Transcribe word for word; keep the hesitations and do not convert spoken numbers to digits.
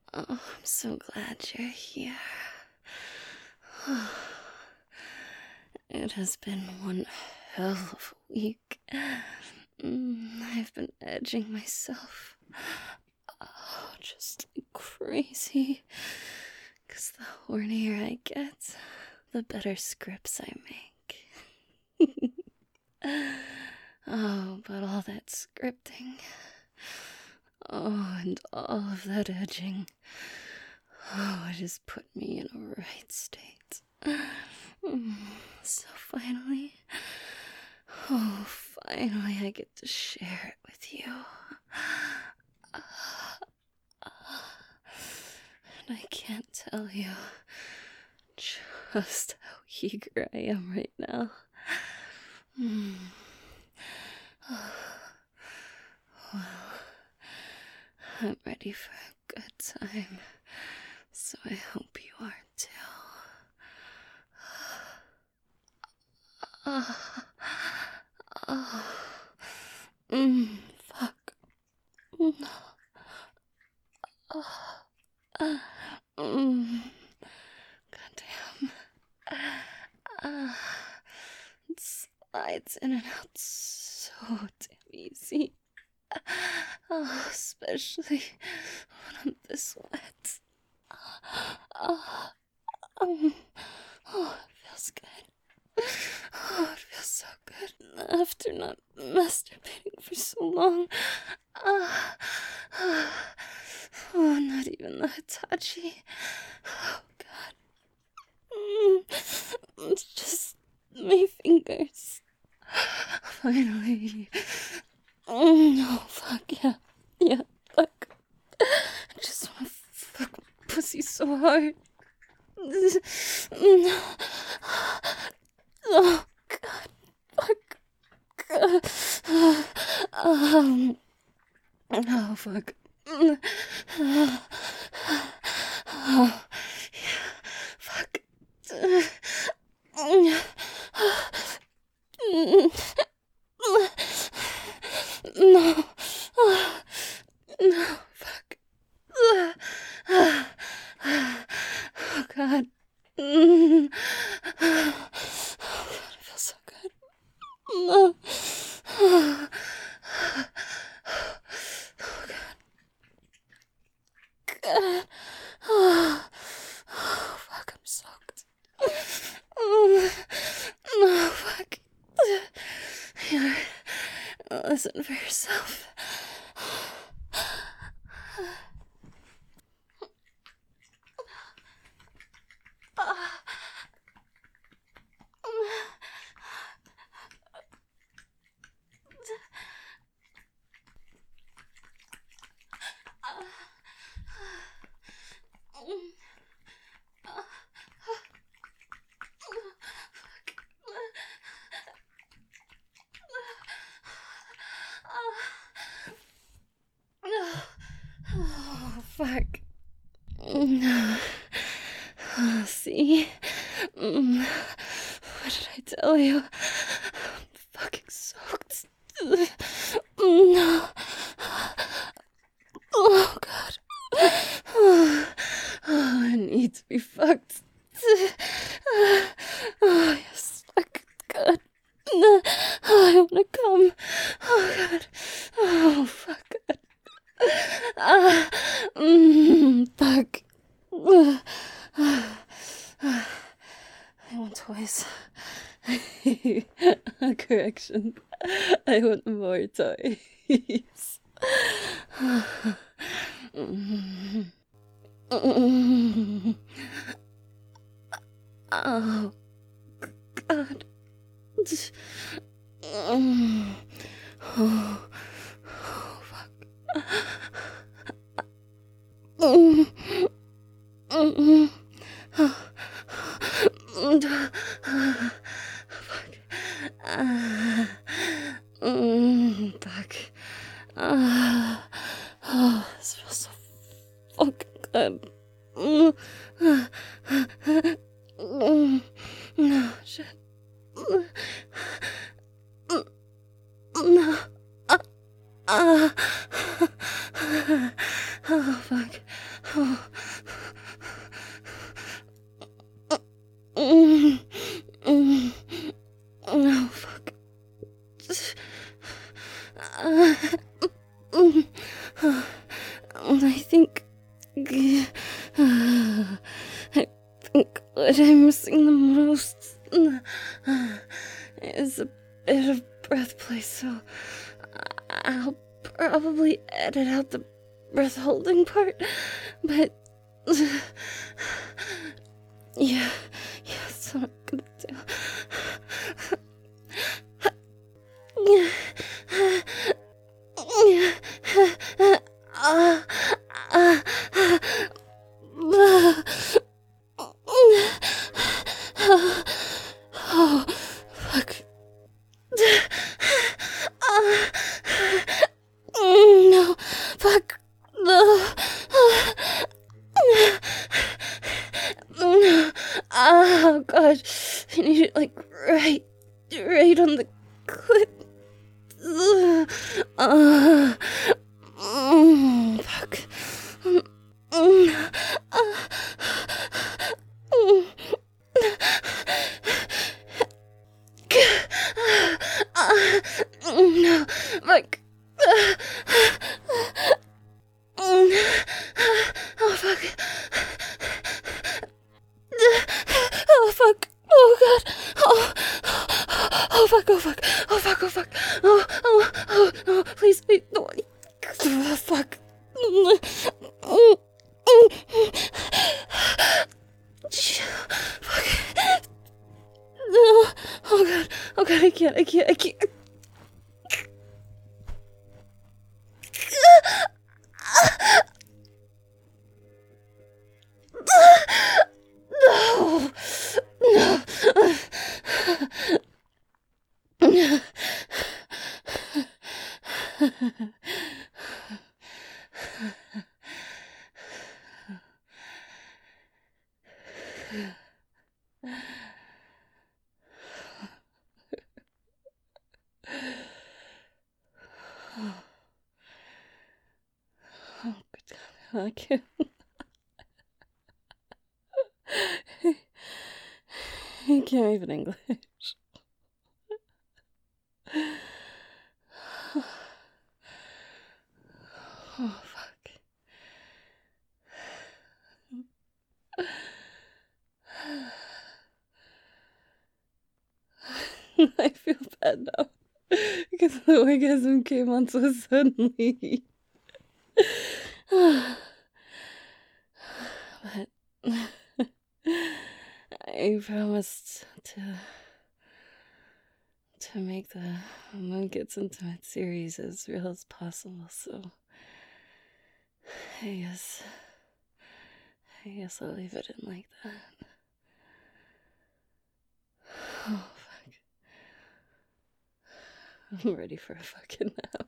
Oh, I'm so glad you're here. It has been one hell of a week. Mm, I've been edging myself. Oh, just crazy. Because the hornier I get, the better scripts I make. Oh, but all that scripting. Oh, and all of that edging. Oh, it has put me in a right state. So finally, oh, finally I get to share it with you. And I can't tell you just how eager I am right now. Well, I'm ready for a good time, so I hope you are too. Oh, oh, mm, fuck. No. Oh, uh, mm, goddamn. Uh, it slides in and out so damn easy. Oh, especially when I'm this wet. Oh, um, oh, it feels good. Oh, it feels so good after not masturbating for so long. Oh, oh, oh not even the Hitachi. Oh, God. Mm, it's just my fingers. Finally. Mm, oh, fuck, yeah. Yeah, fuck. I just wanna fuck my pussy so hard. Oh, God. Fuck. Um. Oh, fuck. Oh, yeah. Fuck. No. No, fuck. Oh, God. Oh, God, it feels so good. Oh, God. God. Oh, fuck, I'm soaked. Oh, no, fuck. Here, listen for yourself. Oh, fuck. Oh, see? Mm, what did I tell you? I'm fucking soaked. No. Oh, God. Oh, I need to be fucked. Oh, yes. Fuck. God. Oh, I wanna come. Oh, God. Oh, fuck. God. Ah, mm, fuck. I want toys. Correction. I want more toys. Oh, God. Oh, oh, fuck. Mm, mm, oh, fuck. Ah, mm, fuck. Ah, oh, this feels so fucking good. Mm, mm, no, shit. No. Ah. Ah. Oh, fuck. Oh. Mm, mm, oh, fuck. Uh, mm, uh, I think. Uh, I think what I'm missing the most uh, is a bit of breath play, so I'll probably edit out the breath holding part, but. Yeah, yeah, that's what I'm gonna do. Oh, fuck. No, fuck. No. Oh, God. I need it, like, right, right on the clit. Uh, mm, fuck. Mm, uh, mm, uh, no, fuck. Oh, fuck. Oh, fuck. Oh, God. Oh, oh, fuck. Oh, fuck. Oh, fuck. Oh, fuck. Oh, oh, oh, no. Please, please. No. Oh, fuck. Fuck. No. Oh, God. Oh, God. I can't. I can't. I can't. No. No. Oh, good God. I can't. I can't even English. Oh, fuck. I feel bad now because the orgasm came on so suddenly. But I promised to to make the Moon Gets Intimate series as real as possible, so I guess I guess I'll leave it in like that. Oh, fuck. I'm ready for a fucking nap.